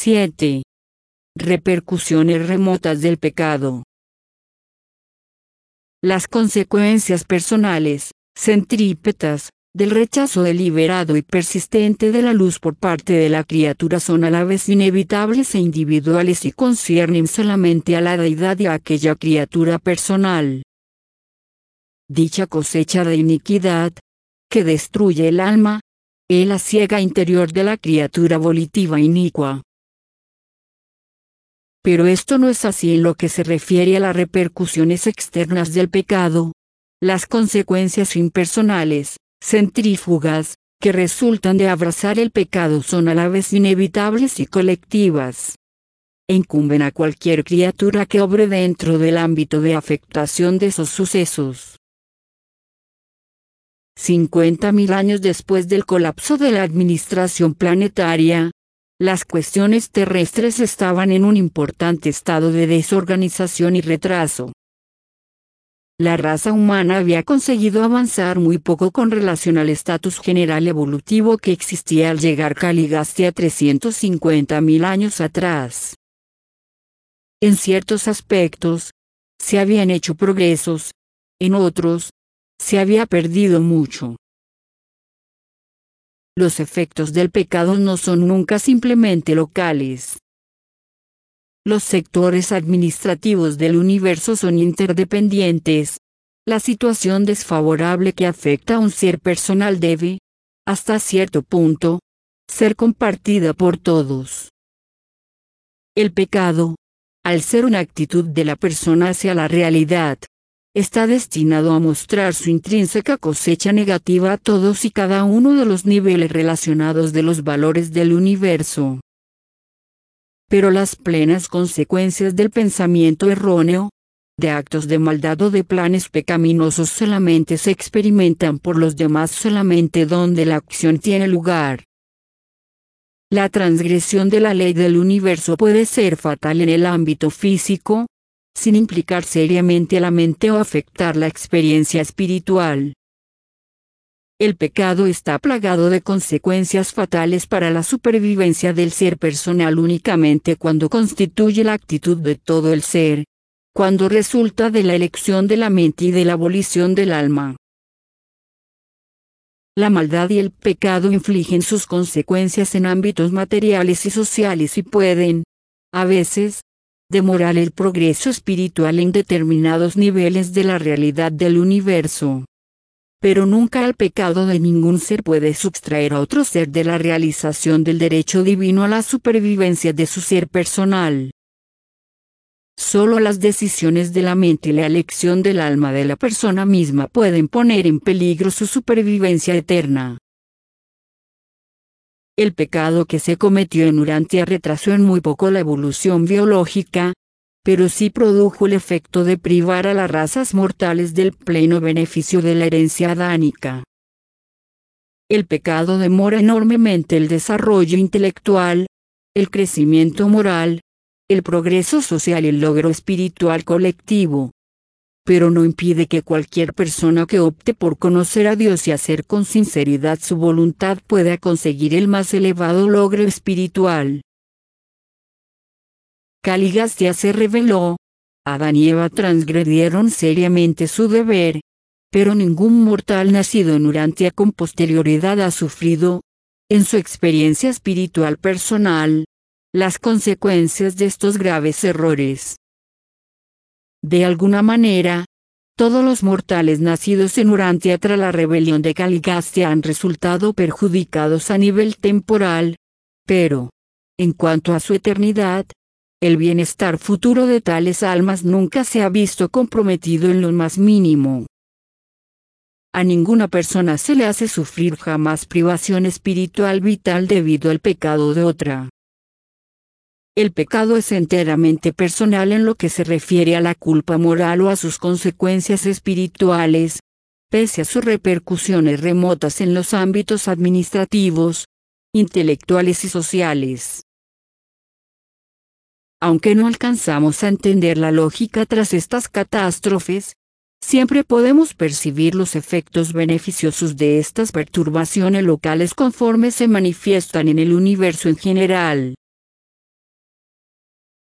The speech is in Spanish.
7. Repercusiones remotas del pecado. Las consecuencias personales, centrípetas, del rechazo deliberado y persistente de la luz por parte de la criatura son a la vez inevitables e individuales y conciernen solamente a la deidad y a aquella criatura personal. Dicha cosecha de iniquidad, que destruye el alma, es la ciega interior de la criatura volitiva inicua. Pero esto no es así en lo que se refiere a las repercusiones externas del pecado. Las consecuencias impersonales, centrífugas, que resultan de abrazar el pecado son a la vez inevitables y colectivas. E incumben a cualquier criatura que obre dentro del ámbito de afectación de esos sucesos. 50.000 años después del colapso de la administración planetaria, las cuestiones terrestres estaban en un importante estado de desorganización y retraso. La raza humana había conseguido avanzar muy poco con relación al estatus general evolutivo que existía al llegar Caligastia 350.000 años atrás. En ciertos aspectos, se habían hecho progresos, en otros, se había perdido mucho. Los efectos del pecado no son nunca simplemente locales. Los sectores administrativos del universo son interdependientes. La situación desfavorable que afecta a un ser personal debe, hasta cierto punto, ser compartida por todos. El pecado, al ser una actitud de la persona hacia la realidad, está destinado a mostrar su intrínseca cosecha negativa a todos y cada uno de los niveles relacionados de los valores del universo. Pero las plenas consecuencias del pensamiento erróneo, de actos de maldad o de planes pecaminosos solamente se experimentan por los demás solamente donde la acción tiene lugar. La transgresión de la ley del universo puede ser fatal en el ámbito físico, sin implicar seriamente a la mente o afectar la experiencia espiritual. El pecado está plagado de consecuencias fatales para la supervivencia del ser personal únicamente cuando constituye la actitud de todo el ser, cuando resulta de la elección de la mente y de la volición del alma. La maldad y el pecado infligen sus consecuencias en ámbitos materiales y sociales y pueden, a veces, demorar el progreso espiritual en determinados niveles de la realidad del universo. Pero nunca el pecado de ningún ser puede sustraer a otro ser de la realización del derecho divino a la supervivencia de su ser personal. Solo las decisiones de la mente y la elección del alma de la persona misma pueden poner en peligro su supervivencia eterna. El pecado que se cometió en Urantia retrasó en muy poco la evolución biológica, pero sí produjo el efecto de privar a las razas mortales del pleno beneficio de la herencia adánica. El pecado demora enormemente el desarrollo intelectual, el crecimiento moral, el progreso social y el logro espiritual colectivo. Pero no impide que cualquier persona que opte por conocer a Dios y hacer con sinceridad su voluntad pueda conseguir el más elevado logro espiritual. Caligastia se reveló. Adán y Eva transgredieron seriamente su deber, pero ningún mortal nacido en Urantia con posterioridad ha sufrido, en su experiencia espiritual personal, las consecuencias de estos graves errores. De alguna manera, todos los mortales nacidos en Urantia tras la rebelión de Caligastia han resultado perjudicados a nivel temporal, pero, en cuanto a su eternidad, el bienestar futuro de tales almas nunca se ha visto comprometido en lo más mínimo. A ninguna persona se le hace sufrir jamás privación espiritual vital debido al pecado de otra. El pecado es enteramente personal en lo que se refiere a la culpa moral o a sus consecuencias espirituales, pese a sus repercusiones remotas en los ámbitos administrativos, intelectuales y sociales. Aunque no alcanzamos a entender la lógica tras estas catástrofes, siempre podemos percibir los efectos beneficiosos de estas perturbaciones locales conforme se manifiestan en el universo en general.